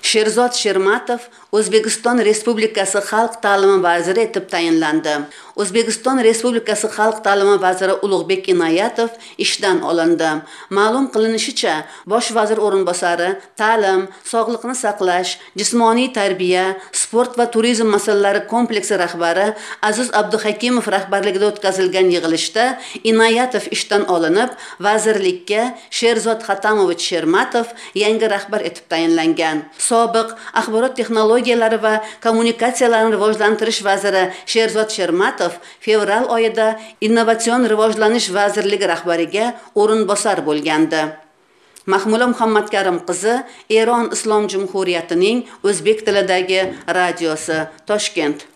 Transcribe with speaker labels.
Speaker 1: Sherzod Shermatov O'zbekiston Respublikasi Xalq ta'limi vaziri etib tayinlandi. O'zbekiston Respublikasi Xalq ta'limi vaziri Ulug'bek Inoyatov ishdan olindi. Ma'lum qilinishicha, bosh vazir o'rinbosari ta'lim, sog'liqni saqlash, jismoniy tarbiya, sport va turizm masalalari kompleksi rahbari Aziz Abduhakimov rahbarligida o'tkazilgan yig'ilishda Inoyatov ishdan olinib, vazirlikka Sherzod Xatamovich Shermatov yangi rahbar etib tayinlangan. Sobiq axborot texnologiyalari va kommunikatsiyalarini rivojlantirish vaziri Sherzod Shermatov fevral oyida Innovatsion rivojlanish vazirligi rahbariga o'rinbosar bo'lgandi. Mahmula Muhammadkarim qizi Eron Islom Jumhuriyatining o'zbek tilidagi radiosi, Toshkent.